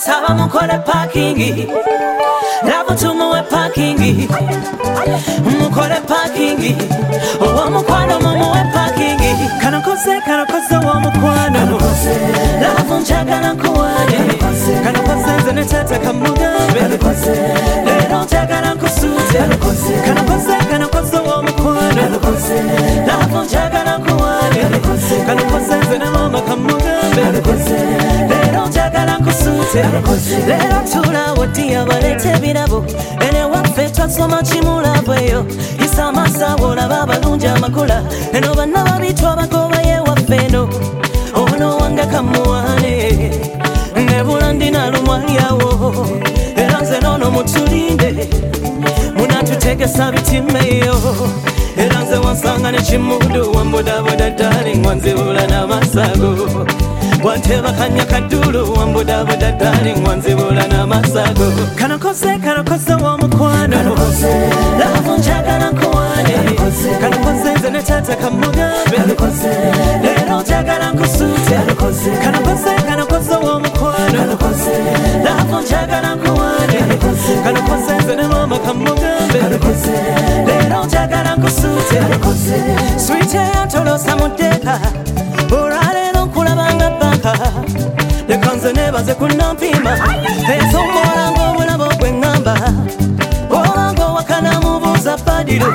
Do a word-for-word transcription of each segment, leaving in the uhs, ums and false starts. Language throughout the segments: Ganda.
Saba mukole parking Love tumuwe parking Mukole parking Owa mukwano mumuwe parking Kano kose kano kose wa mukwano Love njagala nkuwane Kano kose nze ne tata kamugambe Lero njagala nkusute Kano kose kano kose wa mukwano Love njagala nkuwane Kano kose nze ne mama kamugambe Lero njagala nkusute Lero tula wati abalete birabo Ene waffe twasoma kimulabweyo Isa masawo olaba abalungi amakula Eno banna babitwa bagoba ye waffeno Ono wange kamuwane Nebula ndina lumwalyawo Era nze nono mutulinde Munatutegesa bitimeyo Era nze wansanga ne kimudu Wambodaboda darling wanzibula n'amasago Wanteba kanya kadulu Wambodaboda darling wanzibula n'amasago Kano kose kano kose wa mukwano Love njagala nkuwane Kano kose nze ne tata kamugambe Lero njagala nkusute Kano kose kano kose wa mukwano Love njagala nkuwane Kano kose nze ne mama kamugambe Lero njagala nkusute Sweet yatolosa mudeka Olwaleero nkulabanga banka Leka nze nebaze kunampima Ensongola ng'obulabo bwe ngamba Oba ng'owakana mubuuza Badiro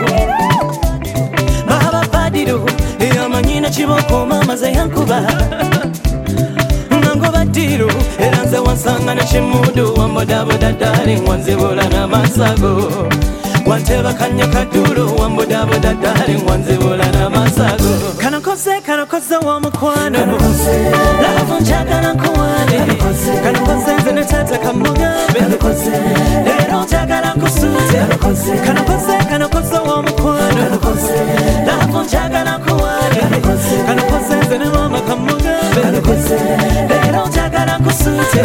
Baba Badiro Eyamanyi ne kiboko mama ze yankuba Nango Badiro Era nze wansanga ne kimudu Wambodaboda darling wanzibula n'amasago Wanteba kanya kadulu Wambodaboda darling wanzibula n'amasago Kano kose kano kose wa mukwano Love njagala nkuwane Kano kose nze ne tata kamugambe Lero njagala nkusute Kano kose kano kose wa mukwano Love njagala nkuwane Kano kose nze ne mama kamugambe Lero njagala nkusute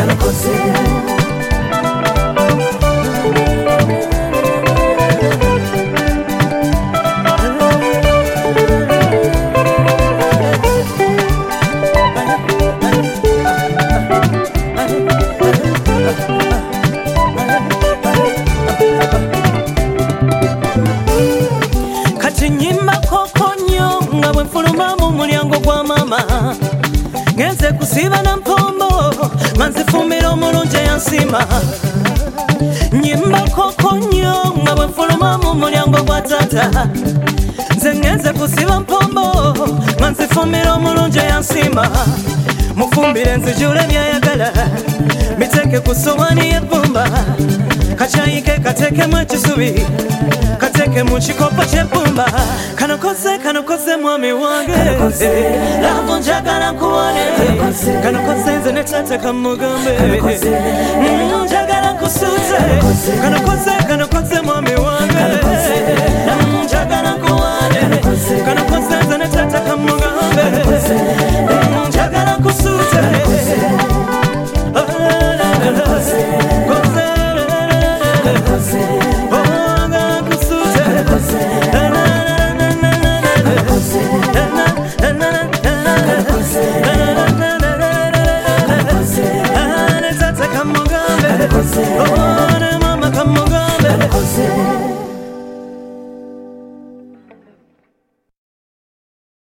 Ngenze kusiba na mpombo Manzifumira omulungi yansima Nyimba koko nnyo nga bwe nfuluma mu mulyango gwa tata Nze ngenze kusiba mpombo Manzifumira omulungi yansima Mufumbire nzijule byayagala Biteke ku sowani y'ebbumba Kachayike katekemu ekisubi Kateke mu kikopo ky'ebbumba Kano kose kano kose mwami wange Love njagala nkuwane Kano kose nze ne tata kamugambe Njagala nkusute Kano kose kano kose mwami wange Njagala nkuwane Kano